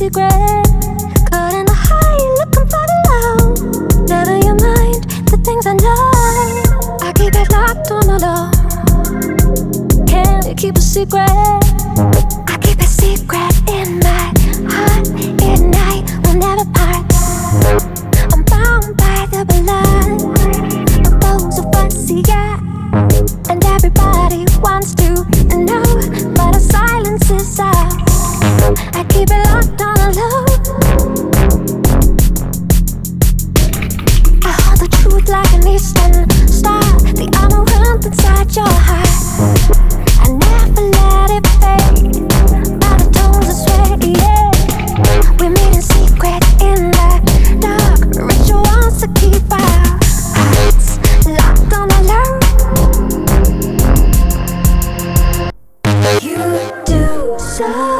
secret. Caught in the high, looking for the low. Never you mind the things I know. I keep it locked on the low. Can't keep a secret. I keep a secret in my heart. At night, we'll never part. I'm bound by the blood of those of us, yeah. And everybody wants to know, but the silence is out. I keep it locked on the low. I hold the truth like an eastern star, the amaranth inside your heart. I never let it fade, by the tones I swear, yeah. We meet in secret in the dark, rituals to keep our hearts locked on the low. You do so